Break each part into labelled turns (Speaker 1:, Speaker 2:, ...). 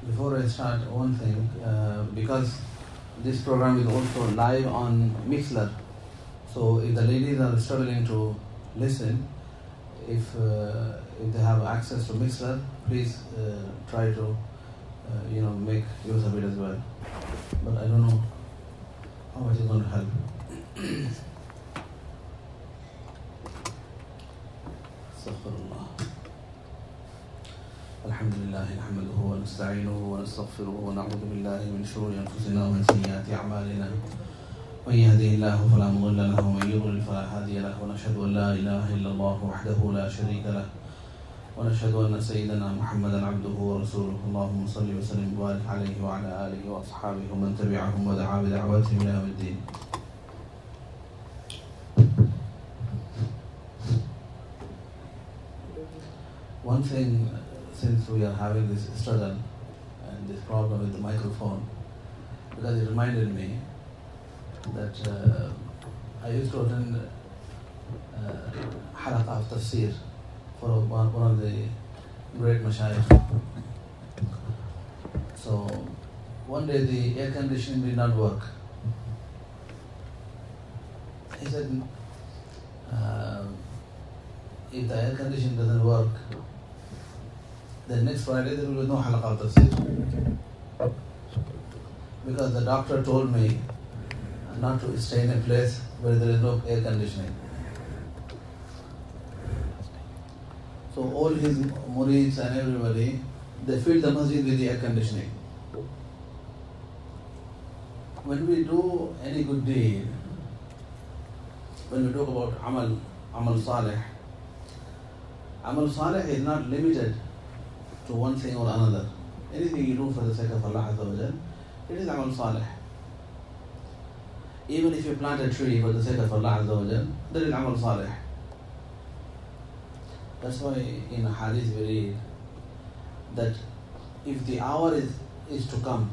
Speaker 1: Before I start, one thing, because this program is also live on Mixler, so if the ladies are struggling to listen, if they have access to Mixler, please try to make use of it as well. But I don't know how much is going to help. Astaghfirullah. الحمد لله نحمده ونستعينه ونستغفره ونعوذ بالله من شرور أنفسنا ومن سيئات أعمالنا من يهده الله فلا مضل له ومن يضلل فلا هادي له ونشهد أن لا إله إلا الله وحده لا شريك له ونشهد أن سيدنا محمدا عبده ورسوله اللهم صل وسلم وبارك عليه وعلى آله وأصحابه ومن تبعهم ودعا بدعوتهم إلى يوم الدين. One thing, since we are having this struggle and this problem with the microphone, because it reminded me that I used to attend halaqa of tafsir for one of the great mashayikh. So one day the air conditioning did not work. He said, if the air conditioning doesn't work, then next Friday there will be no halaqa of tafsir. Because the doctor told me not to stay in a place where there is no air conditioning. So all his murids and everybody, they filled the masjid with the air conditioning. When we do any good deed, when we talk about amal salih is not limited to one thing or another. Anything you do for the sake of Allah Azza wa Jal, it is amal salih. Even if you plant a tree for the sake of Allah Azza wa Jal, that is amal salih. That's why in a hadith we read that if the hour is to come,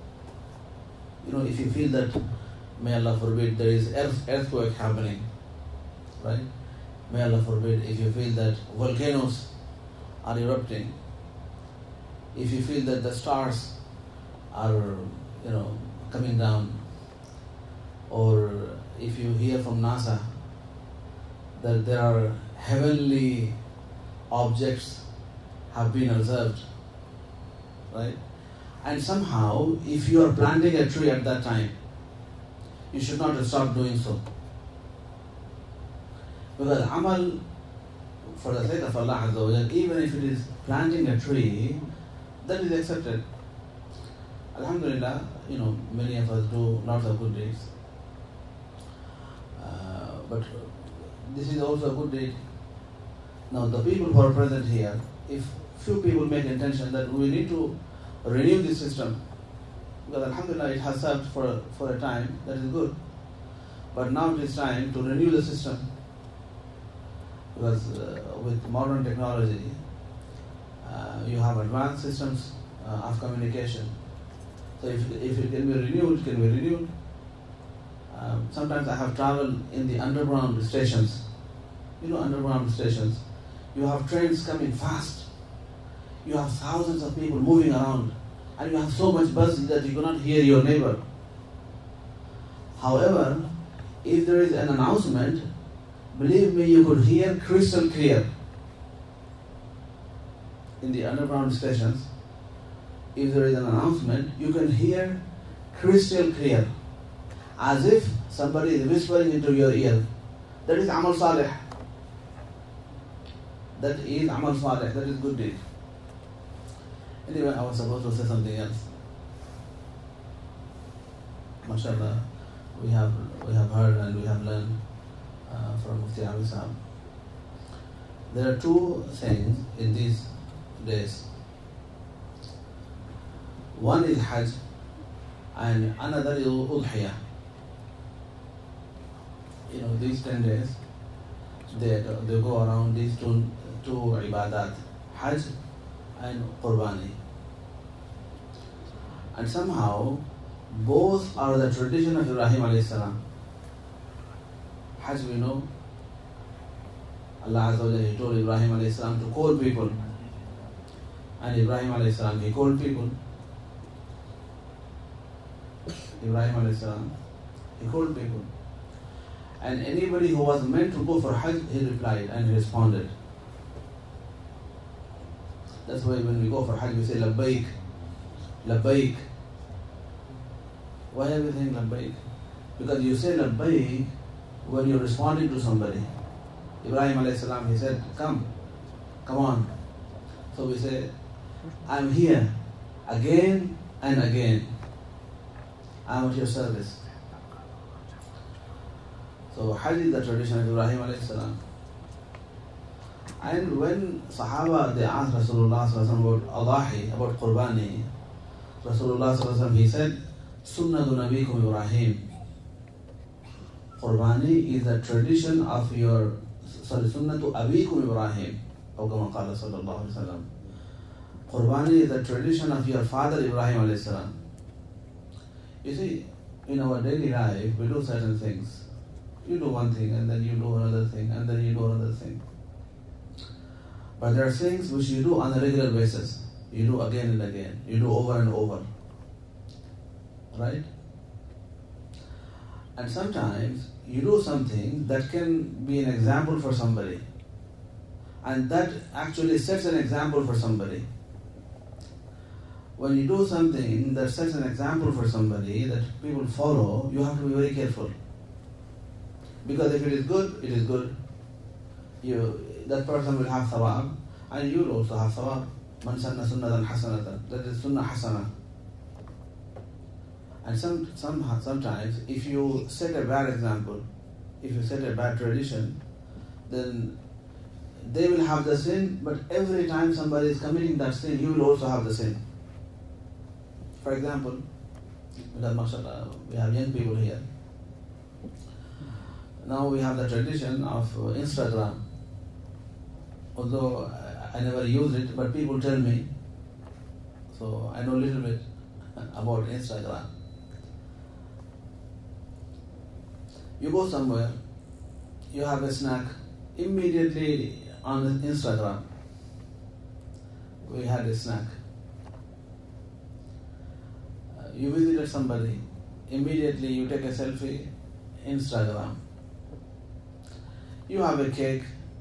Speaker 1: if you feel that, may Allah forbid, there is earthquake happening, right? May Allah forbid, if you feel that volcanoes are erupting, if you feel that the stars are, coming down, or if you hear from NASA that there are heavenly objects have been observed, right? And somehow, if you are planting a tree at that time, you should not stop doing so. Because amal, for the sake of Allah Azza wa Jal, even if it is planting a tree, that is accepted. Alhamdulillah, many of us do lots of good deeds. But this is also a good deed. Now the people who are present here, if few people make intention that we need to renew this system, because Alhamdulillah it has served for a time, that is good. But now it is time to renew the system. Because with modern technology, you have advanced systems of communication. So if it can be renewed, it can be renewed. Sometimes I have traveled in the underground stations. Underground stations. You have trains coming fast. You have thousands of people moving around. And you have so much buzz that you cannot hear your neighbor. However, if there is an announcement, believe me, you could hear crystal clear. In the underground stations, if there is an announcement, you can hear crystal clear, as if somebody is whispering into your ear. That is amal salih. That is amal salih. That is good deed. Anyway, I was supposed to say something else. MashaAllah, we have heard and we have learned from Mufti Abi Sahab. There are two things in these days. One is Hajj and another is Udhiyah. These 10 days, they go around these two ibadat, Hajj and Qurbani. And somehow, both are the tradition of Ibrahim alayhi salam. Hajj, we know, Allah Azza wa Jalla, He told Ibrahim alayhi salam to call people. And Ibrahim alayhi salam, he called people. Ibrahim alayhi salam, he called people. And anybody who was meant to go for Hajj, he replied and he responded. That's why when we go for Hajj, we say Labbaik, Labbaik. Why are we saying Labbaik? Because you say Labbaik when you're responding to somebody. Ibrahim alayhi salam, he said, come on. So we say, I'm here again and again. I'm at your service. So Hajj is the tradition of Ibrahim alayhi salam. And when Sahaba, they asked Rasulullah sallallahu about Adahi, about Qurbani, Rasulullah sallallahu he said, Sunnatu Nabikum Ibrahim. Qurbani is the tradition of your, Sunnatu Abikum Ibrahim. Or kama qala sallallahu alayhi wa sallam. Qurbani is the tradition of your father Ibrahim alayhi salam. You see, in our daily life, we do certain things. You do one thing and then you do another thing and then you do another thing. But there are things which you do on a regular basis. You do again and again. You do over and over. Right? And sometimes you do something that can be an example for somebody. And that actually sets an example for somebody. When you do something that sets an example for somebody that people follow, you have to be very careful. Because if it is good, it is good. That person will have thawab, and you will also have thawab. Man sanna sunnatan hasanatan. That is sunnah hasana. And sometimes, if you set a bad example, if you set a bad tradition, then they will have the sin, but every time somebody is committing that sin, you will also have the sin. For example, because mashallah, we have young people here. Now we have the tradition of Instagram. Although I never use it, but people tell me. So I know a little bit about Instagram. You go somewhere, you have a snack, immediately on Instagram, we had a snack. You visited somebody, immediately you take a selfie, Instagram. You have a cake,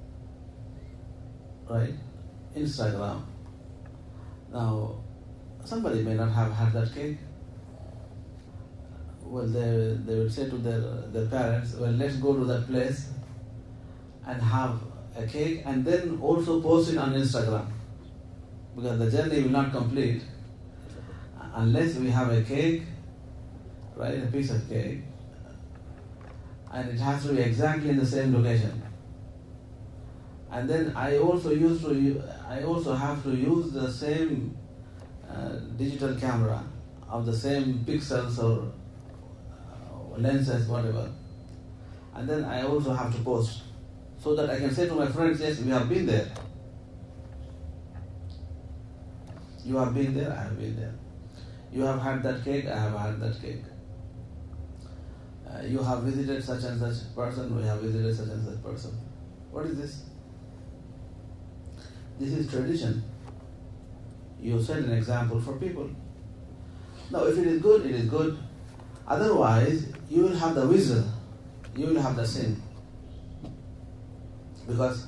Speaker 1: right? Instagram. Now, somebody may not have had that cake. Well, they will say to their parents, well, let's go to that place and have a cake and then also post it on Instagram. Because the journey will not complete unless we have a cake, right, a piece of cake, and it has to be exactly in the same location. And then I also have to use the same digital camera of the same pixels or lenses, whatever. And then I also have to post so that I can say to my friends, yes, we have been there. You have been there, I have been there. You have had that cake, I have had that cake. You have visited such and such person, we have visited such and such person. What is this? This is tradition. You set an example for people. Now, if it is good, it is good. Otherwise, you will have the wizard, you will have the sin. Because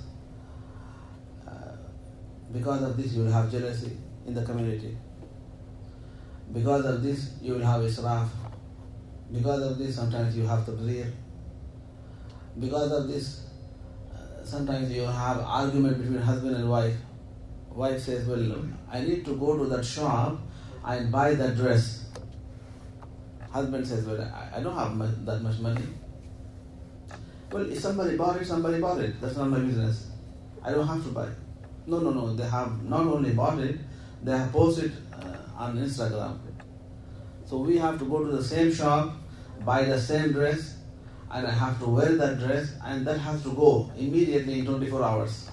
Speaker 1: of this, you will have jealousy in the community. Because of this, you will have israf. Because of this, sometimes you have tabzir. Because of this, sometimes you have argument between husband and wife. Wife says, well, I need to go to that shop and buy that dress. Husband says, well, I don't have that much money. Well, if somebody bought it, somebody bought it. That's not my business. I don't have to buy. No. They have not only bought it, they have posted on Instagram. So we have to go to the same shop, buy the same dress, and I have to wear that dress, and that has to go immediately in 24 hours.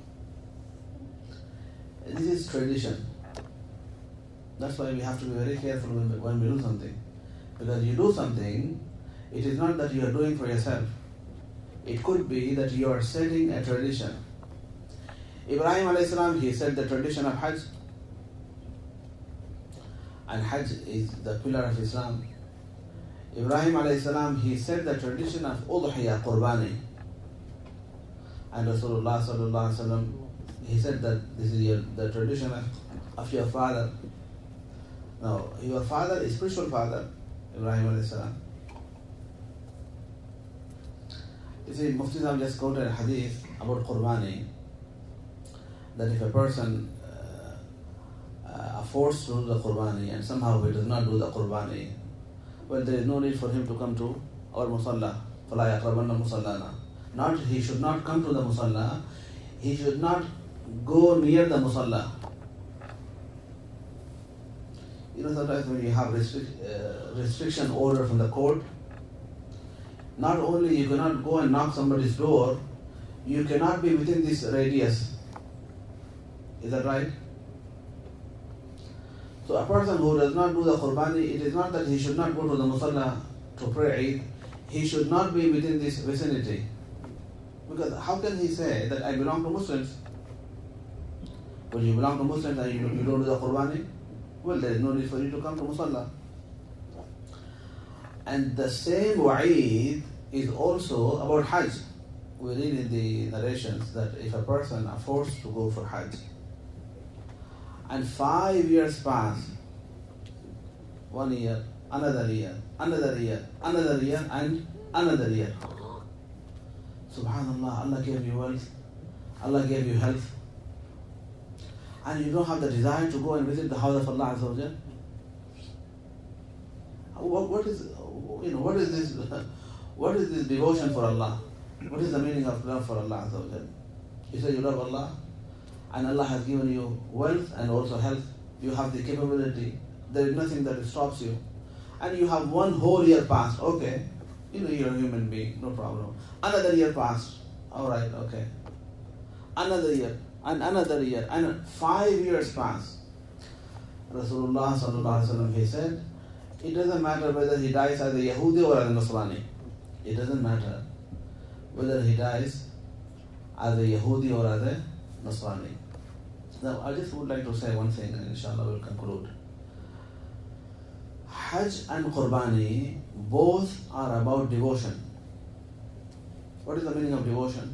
Speaker 1: This is tradition. That's why we have to be very careful when we do something. Because you do something, it is not that you are doing for yourself. It could be that you are setting a tradition. Ibrahim alayhi salam, he set the tradition of Hajj. And Hajj is the pillar of Islam. Ibrahim alayhi salam, he said the tradition of udhiyah, qurbani. And Rasulullah sallallahu alaihi wasallam, he said that this is the tradition of your father. Now, your father is spiritual father, Ibrahim alayhi salam. You see, Mufti Sahib just quoted a hadith about qurbani, that if a person forced to do the qurbani and somehow he does not do the qurbani, well, there is no need for him to come to our musalla. فَلَا يَقْرَبَنَّ مُصَلَّانَا. Not, he should not come to the musalla, he should not go near the musalla. You know, sometimes when you have restriction order from the court, not only you cannot go and knock somebody's door, you cannot be within this radius. Is that right? So a person who does not do the qurbani, it is not that he should not go to the musalla to pray Eid, he should not be within this vicinity. Because how can he say that I belong to Muslims? When you belong to Muslims and you don't do the qurbani, well, there is no need for you to come to musalla. And the same wa'id is also about Hajj. We read in the narrations that if a person are forced to go for Hajj, and 5 years pass, 1 year, another year, another year, another year, and another year. Subhanallah, Allah gave you wealth, Allah gave you health, and you don't have the desire to go and visit the house of Allah Azza wa Jal. What is this devotion for Allah? What is the meaning of love for Allah Azza wa Jal? You say you love Allah, and Allah has given you wealth and also health. You have the capability. There is nothing that stops you. And you have 1 whole year passed. Okay, you're a human being, no problem. Another year passed. All right, okay. Another year, and another year, and 5 years passed. Rasulullah sallallahu alaihi wasallam, he said, it doesn't matter whether he dies as a Yahudi or as a Nasrani. It doesn't matter whether he dies as a Yahudi or as a Nasrani. Now, I just would like to say one thing, and inshallah we'll conclude. Hajj and Qurbani both are about devotion. What is the meaning of devotion?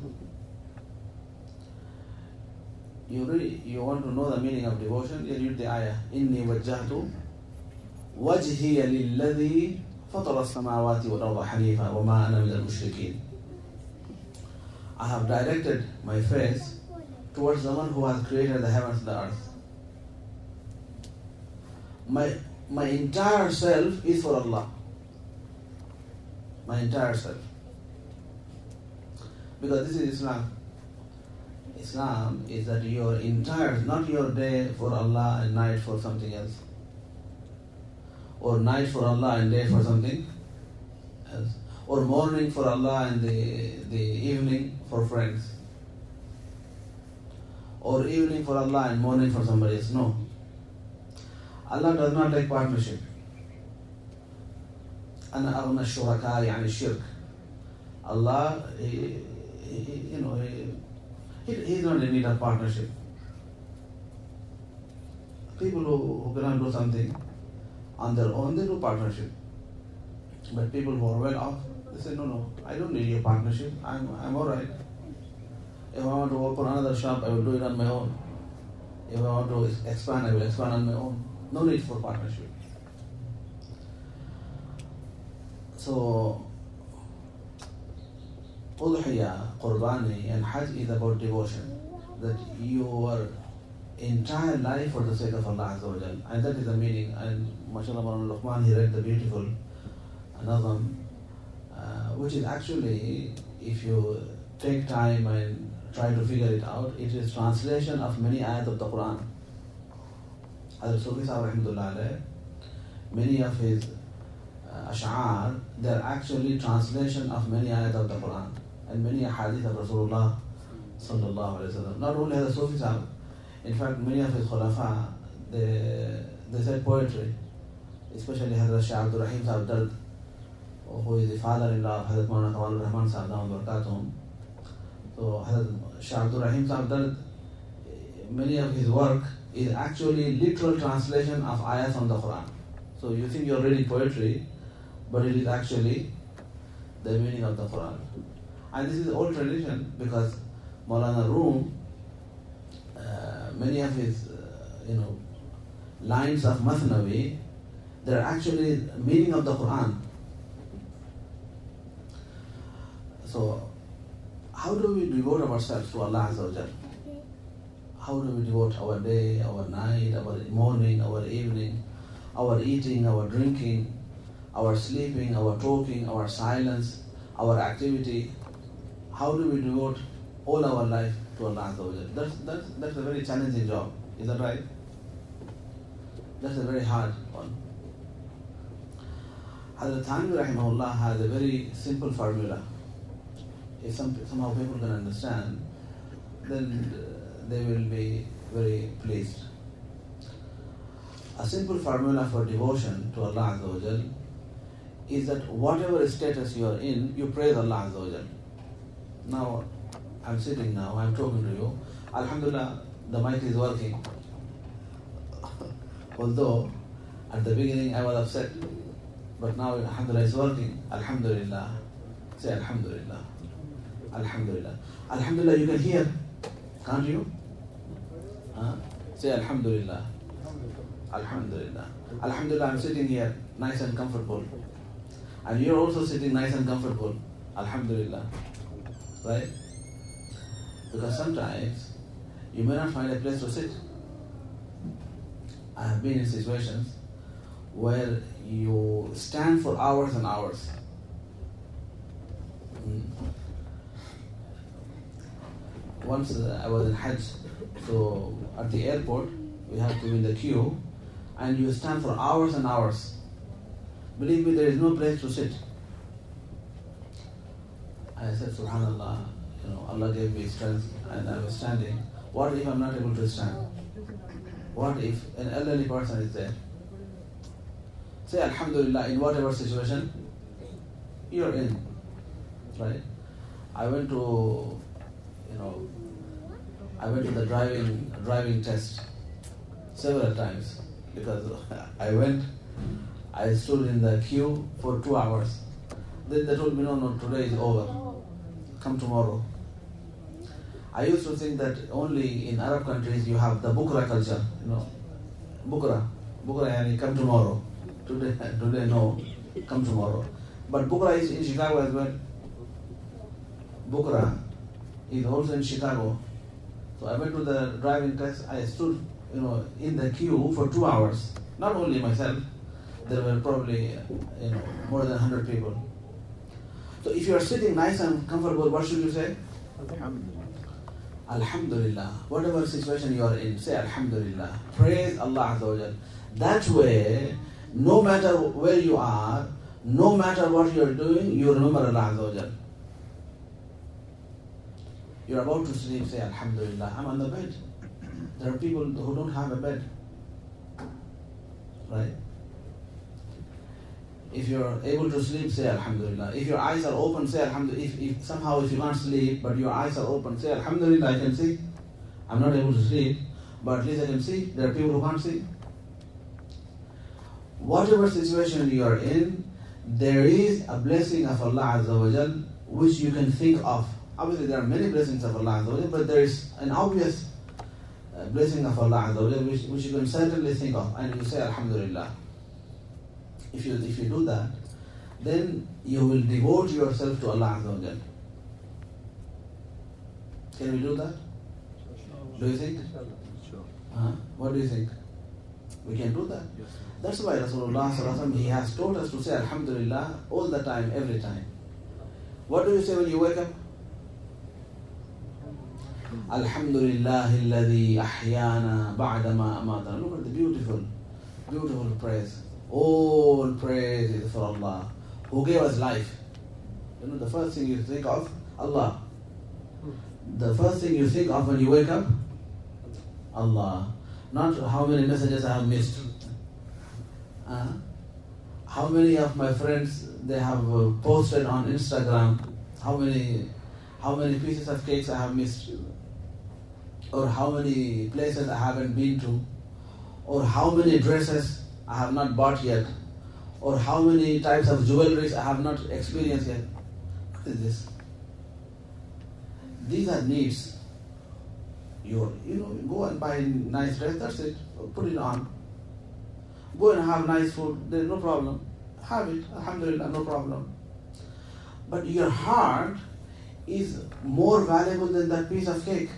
Speaker 1: You want to know the meaning of devotion? You read the ayah. إِنِّي وَجَّهْتُ وَجْهِيَ لِلَّذِي فَطَرَ السَّمَاوَاتِ وَالْأَرْضَ حَنِيفًا وَمَا أَنَا مِنَ الْمُشْرِكِينَ. I have directed my face towards the one who has created the heavens and the earth. My entire self is for Allah. My entire self. Because this is Islam. Islam is that your entire, not your day for Allah and night for something else. Or night for Allah and day for something else. Or morning for Allah and the evening for friends. Or evening for Allah and morning for somebody else. No. Allah does not like partnership. أَنَا أَغْنَى الشُّرَكَاءِ عَنِ الشِّرْكِ. Allah, He's not in need of partnership. People who cannot do something on their own, they do partnership. But people who are well off, they say, no, I don't need your partnership. I'm alright. If I want to open another shop, I will do it on my own. If I want to expand, I will expand on my own. No need for partnership. So, Udhiyah, Qurbani and Hajj is about devotion. That your entire life for the sake of Allah Azza wa Jal. And that is the meaning. And MashaAllah Mawlana Luqman, he read the beautiful Nazam, which is actually, if you take time and try to figure it out, it is translation of many ayat of the Quran. Hazrat Sufi Sahib Rahmatullah Alayh, many of his ash'ar, they are actually translation of many ayat of the Quran and many hadith of Rasulullah sallallahu alaihi wasallam. Not only Hazrat Sufi Sahib, in fact many of his khulafa, they said poetry, especially Hazrat Shah Abdul Rahim Sahib Dard, who is the father-in-law of Hazrat Maulana Kamal Rahman Sahib Dawud Barakatuhum. So Hazrat Shah Abdul Rahim Sahib Dard, many of his work is actually literal translation of ayahs from the Quran. So you think you're reading poetry, but it is actually the meaning of the Quran. And this is old tradition because Maulana Rum, many of his lines of Mathnavi, they are actually meaning of the Quran. So, how do we devote ourselves to Allah Azza wa Jal? How do we devote our day, our night, our morning, our evening, our eating, our drinking, our sleeping, our talking, our silence, our activity? How do we devote all our life to Allah Azza wa Jal? That's a very challenging job. Is that right? That's a very hard one. Hazrat Thanvi Rahimahullah has a very simple formula. If somehow people can understand, then they will be very pleased. A simple formula for devotion to Allah Azza wa Jal is that whatever status you are in, you praise Allah Azza wa Jal. Now, I'm sitting now, I'm talking to you. Alhamdulillah, the mic is working. Although, at the beginning I was upset, but now Alhamdulillah is working. Alhamdulillah. Say Alhamdulillah. Alhamdulillah. Alhamdulillah, you can hear, can't you? Say Alhamdulillah. Alhamdulillah. Alhamdulillah, I'm sitting here nice and comfortable. And you're also sitting nice and comfortable. Alhamdulillah. Right? Because sometimes you may not find a place to sit. I have been in situations where you stand for hours and hours. Once I was in Hajj, so at the airport, we have to be in the queue, and you stand for hours and hours. Believe me, there is no place to sit. I said, Subhanallah, Allah gave me strength, and I was standing. What if I'm not able to stand? What if an elderly person is there? Say Alhamdulillah in whatever situation you're in, right? I went to the driving test several times because I stood in the queue for 2 hours. Then they told me, no, today is over. Come tomorrow. I used to think that only in Arab countries you have the Bukra culture, Bukra yani come tomorrow. Today no, come tomorrow. But Bukra is in Chicago as well. Bukra is also in Chicago. So I went to the driving test. I stood, in the queue for 2 hours. Not only myself, there were probably, more than 100 people. So if you are sitting nice and comfortable, what should you say? Alhamdulillah. Whatever situation you are in, say Alhamdulillah. Praise Allah Azza wa Jal. That way, no matter where you are, no matter what you are doing, you remember Allah Azza wa Jal. You're about to sleep, say Alhamdulillah. I'm on the bed. There are people who don't have a bed. Right? If you're able to sleep, say Alhamdulillah. If your eyes are open, say Alhamdulillah. If somehow if you can't sleep, but your eyes are open, say Alhamdulillah, I can see. I'm not able to sleep, but at least I can see. There are people who can't see. Whatever situation you are in, there is a blessing of Allah Azza wa Jal which you can think of. Obviously there are many blessings of Allah Azza wa Jal, but there is an obvious blessing of Allah Azza wa Jal which you can certainly think of, and you say Alhamdulillah. If you do that, then you will devote yourself to Allah Azza wa Jal. Can we do that? Do you think?
Speaker 2: Sure.
Speaker 1: What do you think? We can do that.
Speaker 2: Yes.
Speaker 1: That's why Rasulullah Sallallahu Alaihi Wasallam, he has taught us to say Alhamdulillah all the time, every time. What do you say when you wake up? Alhamdulillah alladhi ahyana ba'dama amatana. Look at the beautiful praise. All praise is for Allah, who gave us life. The first thing you think of, Allah. The first thing you think of when you wake up, Allah. Not how many messages I have missed. How many of my friends they have posted on Instagram. How many pieces of cakes I have missed, or how many places I haven't been to, or how many dresses I have not bought yet, Or how many types of jewelry I have not experienced yet. What is this? These are needs. You go and buy a nice dress, that's it. Put it on. Go and have nice food, there's no problem. Have it, alhamdulillah, no problem. But your heart is more valuable than that piece of cake.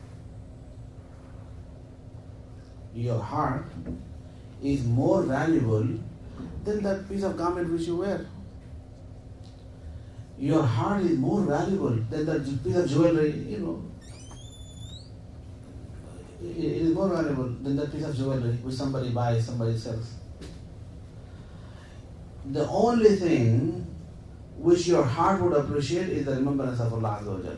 Speaker 1: Your heart is more valuable than that piece of garment which you wear. Your heart is more valuable than that piece of jewelry, It is more valuable than that piece of jewelry which somebody buys, somebody sells. The only thing which your heart would appreciate is the remembrance of Allah Azza wa Jal.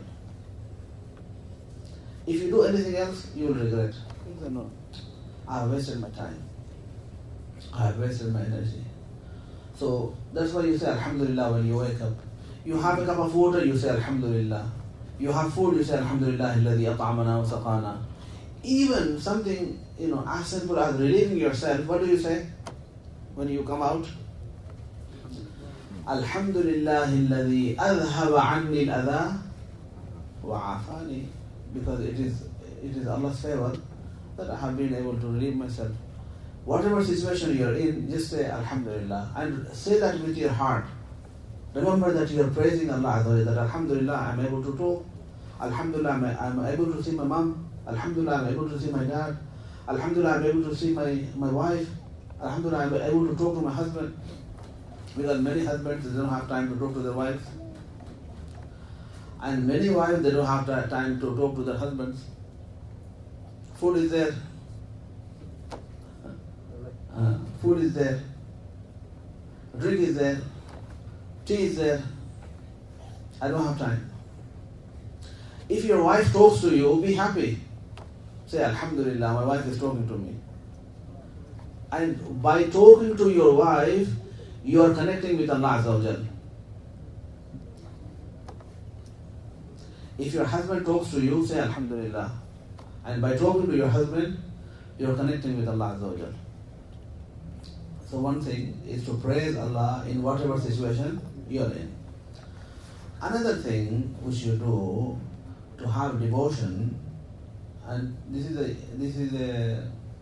Speaker 1: If you do anything else, you will regret. You say, no, I have wasted my time. I have wasted my energy. So that's why you say Alhamdulillah when you wake up. You have a cup of water, you say Alhamdulillah. You have food, you say Alhamdulillah alladhi at'amana wa saqana. Even something, as simple as relieving yourself, what do you say when you come out? Alhamdulillah alladhi adhhaba anni al-adha wa afani. Because it is Allah's favor that I have been able to relieve myself. Whatever situation you are in, just say Alhamdulillah and say that with your heart. Remember that you are praising Allah Azza wa Jalla, that Alhamdulillah I am able to talk. Alhamdulillah I am able to see my mom. Alhamdulillah I am able to see my dad. Alhamdulillah I am able to see my wife. Alhamdulillah I am able to talk to my husband. Because many husbands, they don't have time to talk to their wives. And many wives, they don't have time to talk to their husbands. Food is there. Food is there. Drink is there. Tea is there. I don't have time. If your wife talks to you, be happy. Say, Alhamdulillah, my wife is talking to me. And by talking to your wife, you are connecting with Allah Azza wa Jal. If your husband talks to you, say Alhamdulillah. And by talking to your husband, you are connecting with Allah Azza wa Jal. So one thing is to praise Allah in whatever situation you are in. Another thing which you do to have devotion, and this is a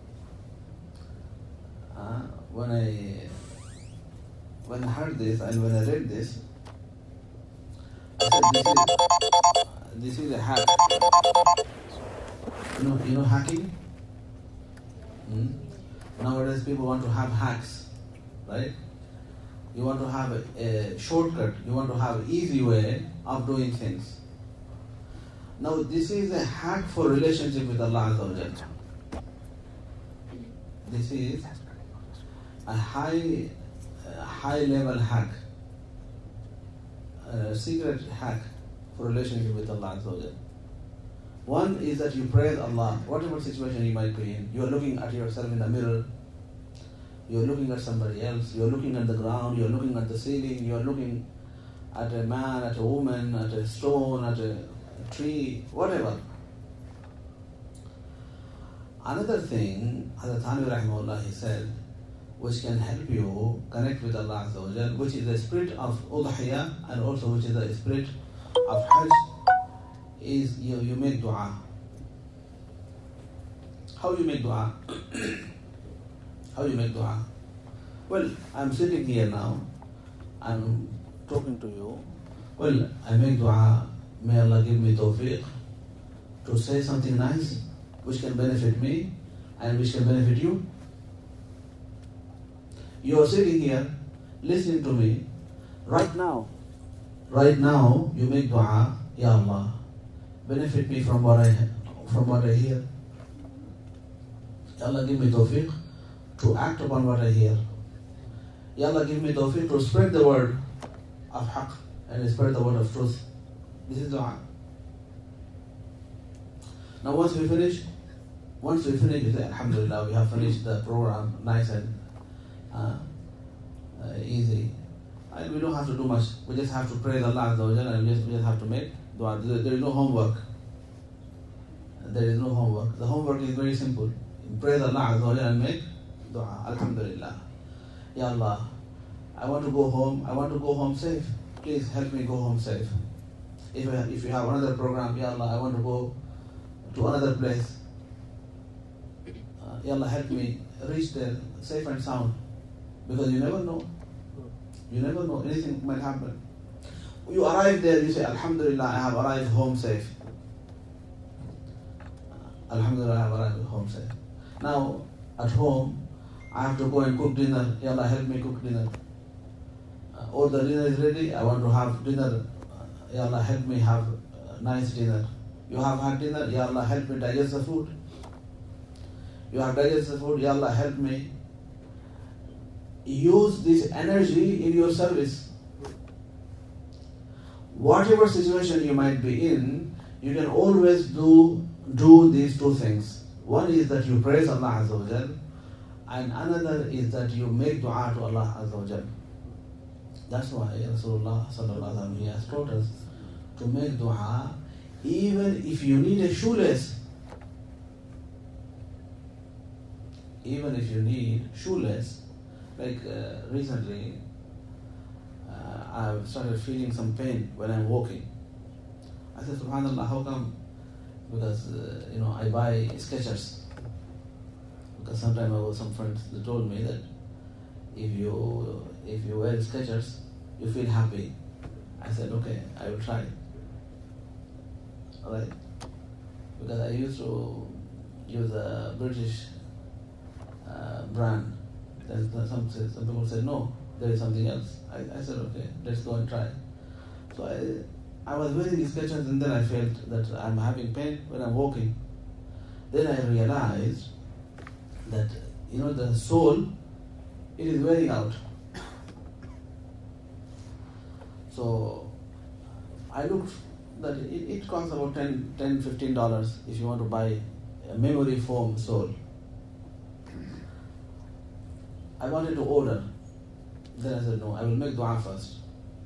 Speaker 1: when I heard this and when I read this, I said this is a hack. You know hacking? Nowadays people want to have hacks, right? You want to have a shortcut, you want to have an easy way of doing things. Now this is a hack for relationship with Allah Azza wa Jalla. This is a high level hack, a secret hack for relationship with Allah Azza wa Jalla. One is that you praise Allah, whatever situation you might be in. You are looking at yourself in the mirror, you are looking at somebody else, you are looking at the ground, you are looking at the ceiling, you are looking at a man, at a woman, at a stone, at a tree, whatever. Another thing, Hazrat Thanvi Rahimahullah, he said, which can help you connect with Allah Azza wa Jal, which is the spirit of Udhiyah and also which is the spirit of Hajj, is you make dua. How you make dua? How you make dua? Well, I'm sitting here now, I'm talking to you. Well, I make dua, may Allah give me tawfiq to say something nice which can benefit me and which can benefit you. You are sitting here listening to me right now. Right now you make dua, Ya Allah, benefit me from what I hear. Ya Allah, give me tawfiq to act upon what I hear. Ya Allah, give me tawfiq to spread the word of haqq and spread the word of truth. This is dua. Now once we finish, you say, Alhamdulillah, we have finished the program nice and easy. And we don't have to do much. We just have to praise Allah Azza wa Jalla and we just have to make dua. There is no homework. There is no homework. The homework is very simple. Praise Allah Azza wa Jalla and make dua. Alhamdulillah. Ya Allah, I want to go home. I want to go home safe. Please help me go home safe. If you have another program, Ya Allah, I want to go to another place. Ya Allah, help me reach there safe and sound. Because you never know. You never know. Anything might happen. You arrive there, you say, Alhamdulillah, I have arrived home safe. Alhamdulillah, I have arrived home safe. Now, at home, I have to go and cook dinner. Ya Allah, help me cook dinner. Or the dinner is ready, I want to have dinner. Ya Allah, help me have a nice dinner. You have had dinner, Ya Allah, help me digest the food. You have digested the food, Ya Allah, help me. Use this energy in your service. Whatever situation you might be in, you can always do these two things. One is that you praise Allah Azza wa Jal, and another is that you make dua to Allah Azza wa Jal. That's why Rasulullah Sallallahu Alaihi Wasallam, he has taught us to make dua even if you need a shoelace. Even if you need shoelace. Like recently, I've started feeling some pain when I'm walking. I said, Subhanallah, how come? Because I buy Skechers. Because sometime ago, some friends they told me that if you wear Skechers, you feel happy. I said, okay, I will try. Alright? Because I used to use a British brand. Then some people said, no, there is something else. I said, okay, let's go and try. So I was wearing these Skechers, and then I felt that I'm having pain when I'm walking. Then I realized that, the sole, it is wearing out. So I looked that it costs about $10-15 if you want to buy a memory foam sole. I wanted to order. Then I said, no, I will make dua first.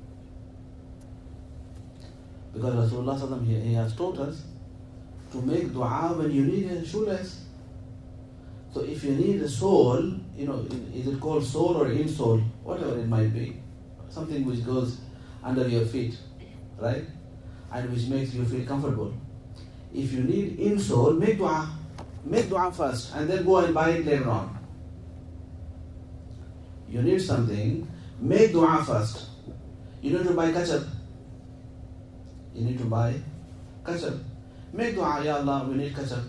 Speaker 1: Because Rasulullah Sallallahu Alaihi Wasallam, he has taught us to make dua when you need a shoelace. So if you need a sole, is it called sole or insole? Whatever it might be. Something which goes under your feet, right? And which makes you feel comfortable. If you need insole, make dua. Make dua first and then go and buy it later on. You need something, make dua first. You need to buy ketchup. You need to buy ketchup. Make dua, Ya Allah, we need ketchup.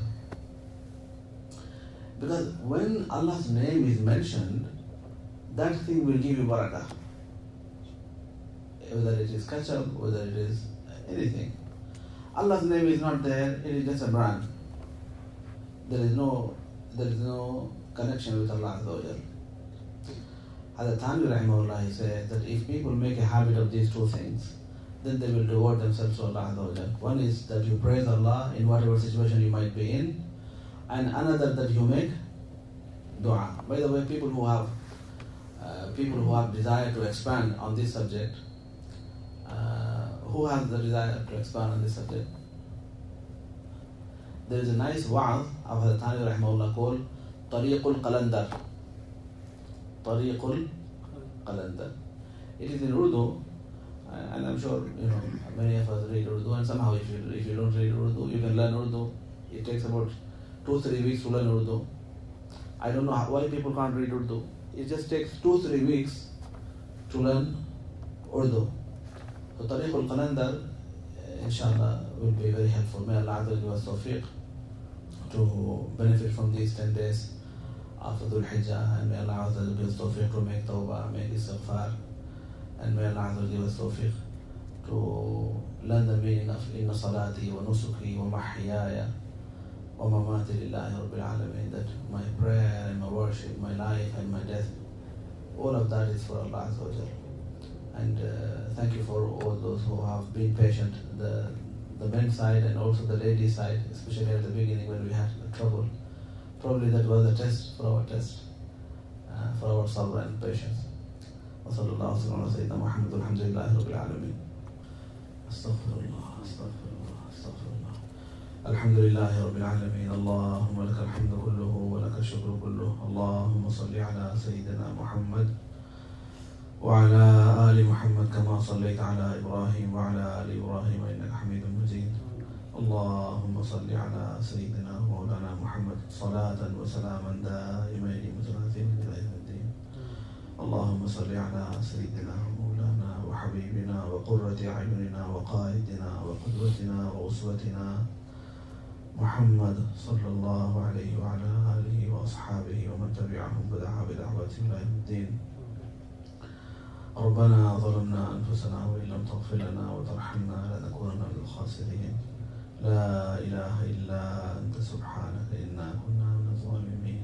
Speaker 1: Because when Allah's name is mentioned, that thing will give you barakah. Whether it is ketchup, whether it is anything. Allah's name is not there, it is just a brand. There is no connection with Allah Azza wa Jal. Hazrat Thanvi Rahimahullah, he says that if people make a habit of these two things, then they will devote themselves to Allah Azza wa Jal. One is that you praise Allah in whatever situation you might be in, and another that you make dua. By the way, people who have desire to expand on this subject, who has the desire to expand on this subject? There is a nice wa'az of Hazrat Thanvi Rahimahullah called Tariqul Qalandar. Tariqul Qalandar. It is in Urdu, and I'm sure many of us read Urdu, and somehow if you don't read Urdu, you can learn Urdu. It takes about 2-3 weeks to learn Urdu. I don't know why people can't read Urdu. It just takes 2-3 weeks to learn Urdu. So Tariqul Qalandar, inshallah, will be very helpful. May Allah give us tawfiq to benefit from these 10 days after Dhul Hijjah, and may Allah give us tawfiq to make tawbah, make istighfar, and may Allah give us tawfiq to learn the meaning of Inna salati wa nusuki wa mahyaya wa mamati lillahi rabbil alamin, that my prayer and my worship, my life and my death, all of that is for Allah Azza wa Jal. And thank you for all those who have been patient, the men's side and also the ladies' side, especially at the beginning when we had trouble. Probably that was a test, for our sabr and patience. Wa sallallahu alaihi wa sallam Muhammad alhamdulillahi rabbil alamin. Astaghfirullah, astaghfirullah, astaghfirullah. Alhamdulillahi rabbil alamin. Allahumma lakal hamdu kulluhu wa lakal shukru kulluhu. Allahumma salli ala Sayyidina Muhammad وعلى آل محمد كما صليت على إبراهيم وعلى آل إبراهيم إنك حميد مجيد. اللهم صل على سيدنا مولانا محمد صلاة وسلاما دائمين متلازمين إلى يوم الدين. اللهم صل على سيدنا مولانا وحبيبنا وقرة أعيننا وقائدنا وقدوتنا وأسوتنا محمد صلى الله عليه وعلى آله وأصحابه ومن تبعهم بدعوتهم إلى يوم الدين. ربنا ظلمنا أنفسنا وإن لم تغفر لنا وترحمنا لنكونن من الخاسرين. لا إله إلا أنت سبحانك إنا كنا من الظالمين.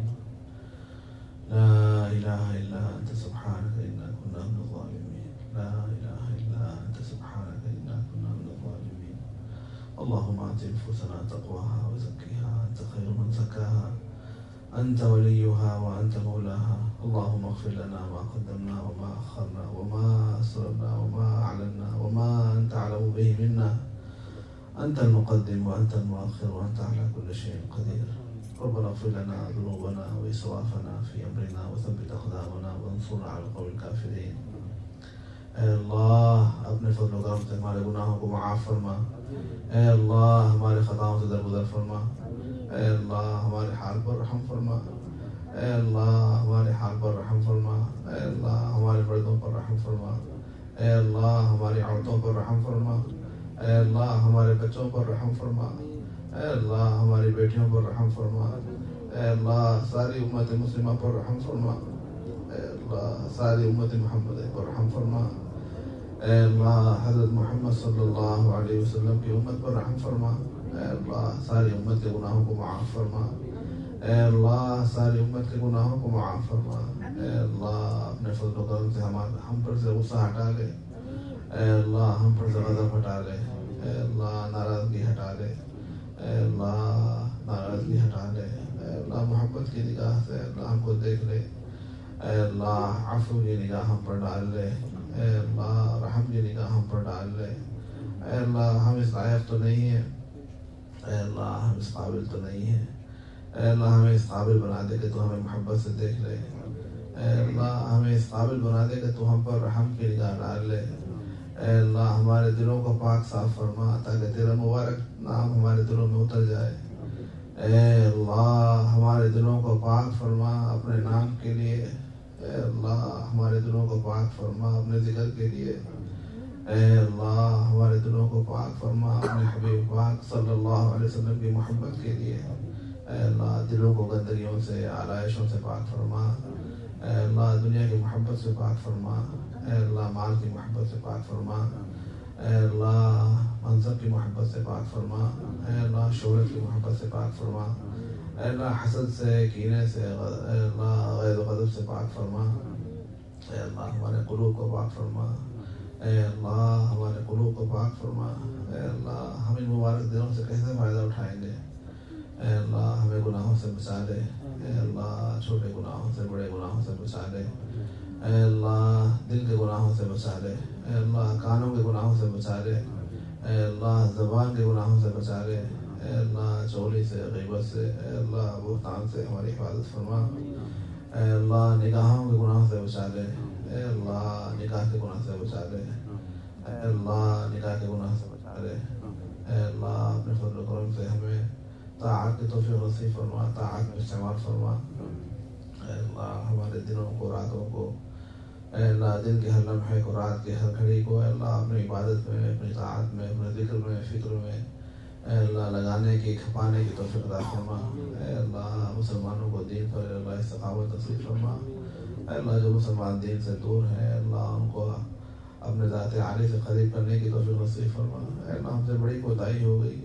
Speaker 1: لا إله إلا أنت سبحانك إنا كنا من الظالمين. لا إله إلا أنت سبحانك إنا كنا من الظالمين. اللهم آت نفوسنا تقواها وزكها أنت خير من زكاها أنت وليها وأنت مولاها. اللهم اغفر لنا ما قدمنا وما أخرنا وما أسررنا وما أعلنا وما أنت أعلم به منا. أنت المقدم وأنت المؤخر وأنت على كل شيء قدير. ربنا اغفر لنا ذنوبنا وإسرافنا في أمرنا وثبت أقدامنا وانصرنا على القوم الكافرين. اے اللہ اپنے فضل و کرم سے ہمارے گناہوں کو معاف فرما. اے اللہ ہمارے خطاؤں سے درگزر فرما. اے اللہ ہمارے حال پر رحم فرما. اے اللہ ہمارے حال پر رحم فرما. اے اللہ ہمارے مردوں پر رحم فرما. اے اللہ ہماری عورتوں پر رحم فرما. اے اللہ ہمارے بچوں پر رحم فرما. اے اللہ ہماری بیٹیوں پر رحم فرما. اے اللہ ساری امت مسلمہ پر رحم فرما. اے اللہ ساری امت محمد پر رحم فرما. اے اللہ حضرت محمد صلی اللہ علیہ وسلم کی امت پر رحم فرما. اے اللہ ساری امت کے گناہوں کو معاف فرما. اے اللہ ساری امت کے گناہوں کو معاف فرما. اے اللہ اپنے فضل و کرم سے ہم پر سے غصہ ہٹا لے. اے اللہ ہم پر سے غضب ہٹا لے. اے اللہ ناراضگی ہٹا لے. اے اللہ ناراضگی ہٹا لے. اے اللہ محبت کی نگاہ سے اللہ ہم کو دیکھ لے. اے اللہ عفو کی نگاہ ہم پر ڈال لے. اے اللہ رحم کی نگاہ ہم پر ڈال لے. اے اللہ ہم اس لائق تو نہیں ہیں. اے اللہ ہم اس قابل تو نہیں ہیں. اے اللہ ہمیں اس قابل بنا دے کہ تو ہمیں محبت سے دیکھ لے. اے اللہ ہمیں اس قابل بنا دے کہ تو ہم پر رحم کی نگاہ ڈال لے. اے اللہ ہمارے دلوں کو پاک صاف فرما تاکہ تیرا مبارک نام ہمارے دلوں میں اتر جائے. اے اللہ ہمارے دلوں کو پاک فرما اپنے نام کے لیے. اے اللہ ہمارے دلوں کو پاک فرما اپنے ذکر کے لیے. اے اللہ ہمارے دلوں کو پاک فرما اپنے حبیب پاک صلی اللہ علیہ وسلم کی محبت کے لیے. اے اللہ دلوں کو گندگیوں سے آلائشوں سے پاک فرما. اے اللہ دنیا کی محبت سے پاک فرما. اے اللہ مال کی محبت سے پاک فرما. اے اللہ منصب کی محبت سے پاک فرما. اے اللہ شہرت کی محبت سے پاک فرما. اے اللہ حسد سے کینے سے اے اللہ غیر و غضب سے پاک فرما. اے اللہ ہمارے قلوب کو پاک فرما. اے اللہ ہمارے قلوب کو پاک فرما. اے اللہ ہم ان مبارک دنوں سے کیسے فائدہ اٹھائیں گے. اے اللہ ہمیں گناہوں سے بچا لے. اے اللہ چھوٹے گناہوں سے بڑے گناہوں سے بچا لے. اے اللہ دل کے گناہوں سے بچا لے. اے اللہ کانوں کے گناہوں سے بچا لے. اے اللہ زبان کے گناہوں سے بچا لے. اے اللہ چولی سے غیبت سے اے اللہ بہتان سے ہماری حفاظت فرما. اے اللہ نگاہوں کے گناہوں سے بچا لے. اے اللہ نگاہ کے گناہ سے بچا لے. اے اللہ نگاہ کے گناہ سے بچا لے. اے اللہ اپنے فضل و کرم سے ہمیں طاعت کی توفیق نصیب فرما. طاعت میں استعمال فرما. اے اللہ ہمارے دنوں کو راتوں کو اے اللہ دن کے ہر لمحے کو رات کے ہر گھڑی کو اے اللہ اپنی عبادت میں اپنی طاعت میں اپنے ذکر میں فکر میں اے اللہ لگانے کی کھپانے کی توفیق عطا فرما. اے اللہ مسلمانوں کو دین پر اے اللہ استقامت نصیب فرما. اے اللہ جو مسلمان دین سے دور ہیں اے اللہ ان کو اپنے ذات عالی سے قریب کرنے کی توفیق نصیب فرما. اے اللہ ہم سے بڑی کوتاہی ہو گئی.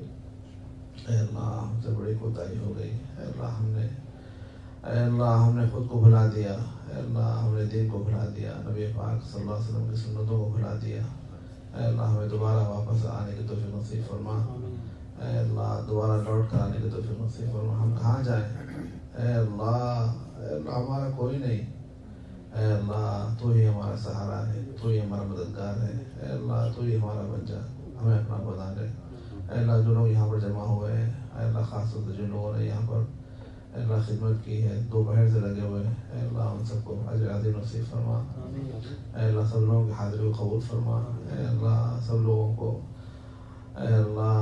Speaker 1: اے اللہ ہم سے بڑی کوتاہی ہو گئی. اے اللہ ہم نے خود کو بھلا دیا. اے اللہ ہم نے دین کو بھلا دیا. نبی پاک صلی اللہ علیہ وسلم کی سنتوں کو بھلا دیا. اے اللہ ہمیں دوبارہ واپس آنے کی توفیق نصیب فرما. اے اللہ دوبارہ لوٹ کر آنے کی توفیق نصیب فرما. ہم کہاں جائیں. اے اللہ ہمارا کوئی نہیں. اے اللہ تو ہی ہمارا سہارا ہے. تو ہی ہمارا مددگار ہے. اے اللہ تو ہی ہمارا بن جا. ہمیں اپنا بنا لے. اے اللہ جو لوگ یہاں پر جمع ہوئے ہیں اے اللہ خاص طور سے جن لوگوں نے یہاں پر اے اللہ خدمت کی ہے دوپہر سے لگے ہوئے، اے اللہ ان سب کو اجر عظیم نصیب فرما، اے اللہ سب لوگوں کی حاضری کو قبول فرما، اے اللہ سب لوگوں کو اے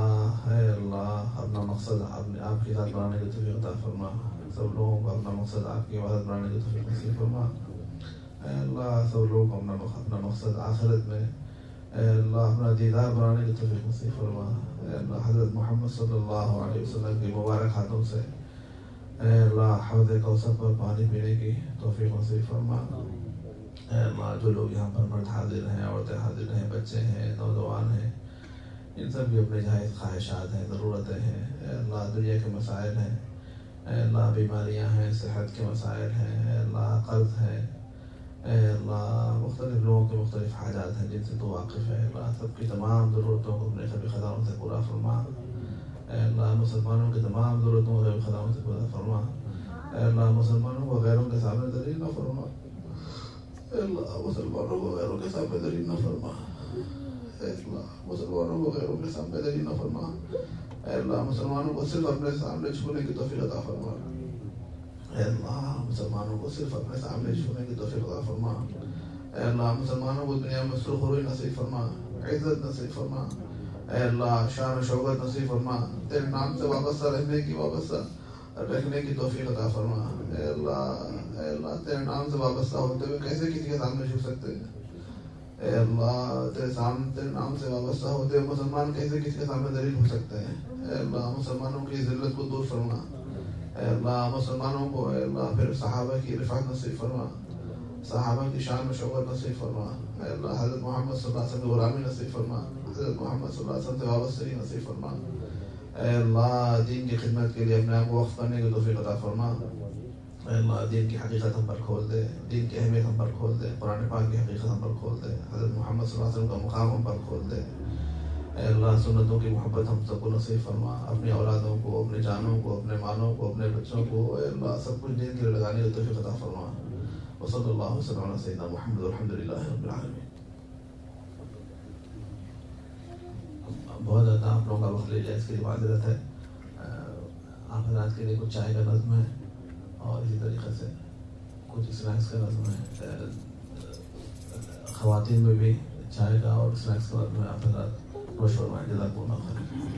Speaker 1: اللہ اپنا مقصد آپ کی ذات بنانے کی توفیق عطا فرما، سب لوگوں کو اپنا مقصد آپ کی عبادت بنانے کی توفیق نصیب فرما، اے اللہ سب لوگوں کو اپنا مقصد آخرت میں اے اللہ اپنا دیدار بنانے کی توفیق نصیب فرما، اے اللہ حضرت محمد صلی اللہ علیہ وسلم کی مبارک ہاتھوں سے اے اللہ حوض کوثر پر پانی پینے کی توفیق نصیب فرما، اے اللہ جو لوگ یہاں پر مرد حاضر ہیں، عورتیں حاضر ہیں، بچے ہیں، نوجوان ہیں، ان سب کی اپنے جائز خواہشات ہیں، ضرورتیں ہیں، اے اللہ دنیا کے مسائل ہیں، اے اللہ بیماریاں ہیں، صحت کے مسائل ہیں، اے اللہ قرض ہیں، اے اللہ مختلف لوگوں کے مختلف حاجات ہیں جن سے تو واقف ہے، اللہ سب کی تمام ضرورتوں کو اپنے کبھی خزانوں سے پورا فرما، اے اللہ مسلمانوں کی تمام ضرورتوں کو کبھی خزانوں سے پورا فرما، اے اللہ مسلمانوں کو غیروں کے سامنے ذلیل نہ فرما، اے اللہ مسلمانوں کو غیروں کے سامنے ذلیل نہ فرما، اے اللہ مسلمانوں کو غیروں کے سامنے ذلیل نہ فرما، اے اللہ مسلمانوں کو صرف اپنے سامنے چھونے کی توفیق عطا فرما، اے اللہ مسلمانوں کو صرف اپنے سامنے چھونے کی توفیق عطا فرما، اے اللہ مسلمانوں کو دنیا میں سرخروئی نصیب فرما، عزت نصیب فرما، اے اللہ شان و شوکت نصیب فرما، تیرے نام سے وابستہ رہنے کی توفیق عطا فرما، اے اللہ تیرے نام سے وابستہ ہوتے ہوئے کیسے کسی کے سامنے جھک سکتے ہیں، اے اللہ تیرے نام سے وابستہ ہوتے ہوئے مسلمان کیسے کسی کے سامنے ذلیل ہو سکتے ہیں، اے اللہ مسلمانوں کی ذلت کو دور فرما، اے اللہ مسلمانوں کو اے اللہ پھر صحابہ کی رفعت نصیب فرما، صحابہ کی شان و شوکت نصیب فرما، اے اللہ حضرت محمد صلی اللہ علیہ وسلم کی غلامی نصیب فرما، حضرت محمد صلی اللہ علیہ وسلم سے وابستگی نصیب فرما، اے اللہ دین کی خدمت کے لیے اپنے آپ کو وقف کرنے کی توفیق عطا فرما، اے اللہ دین کی حقیقت ہم پر کھول دے، دین کی اہمیت ہم پر کھول دے، قرآن پاک کی حقیقت ہم پر کھول دے، حضرت محمد صلی اللہ علیہ وسلم کا مقام ہم پر کھول دے، اے اللہ سنتوں کی محبت ہم سب کو نصیب فرما، اپنی اولادوں کو، اپنے جانوں کو، اپنے مالوں کو، اپنے بچوں کو اے اللہ سب کچھ دین کے لیے لگانے کی توفیق عطا فرما، وصلی اللہ وسلم علی سیدنا محمد والحمد للہ رب العالمین۔ بہت زیادہ آپ لوگوں کا وقت لے لیا، اس کے لیے معذرت ہے، آپ حضرات کے لیے کچھ چائے کا نظم ہے اور اسی طریقے سے کچھ اسنیکس کا نظم ہے، خواتین میں بھی چائے کا اور اسنیکس کا نظم ہے، آپ حضرات نوش فرمائیں، جزاکم اللہ خیر۔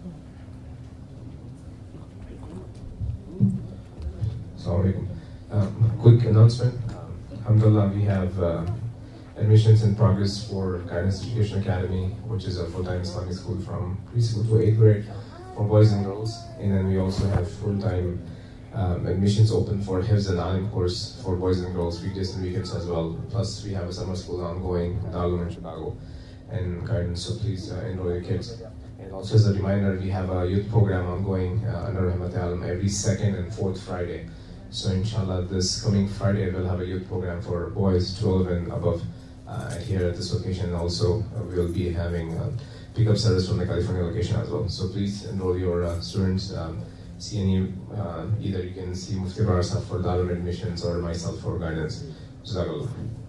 Speaker 2: Assalamu alaikum. Quick announcement. Alhamdulillah, we have admissions in progress for Guidance Education Academy, which is a full-time Islamic school from preschool to 8th grade for boys and girls. And then we also have full-time admissions open for Hifz and Alim course for boys and girls, weekdays and weekends as well. Plus, we have a summer school ongoing in Darul in Chicago and Guidance, so please enroll your kids. And also as a reminder, we have a youth program ongoing under Rahmat Alam every second and fourth Friday. So inshallah, this coming Friday we'll have a youth program for boys 12 and above here at this location. Also, we'll be having pickup service from the California location as well. So please enroll your students. See any, either you can see Mufti Barasa for Darul admissions or myself for Guidance. Jazakallah.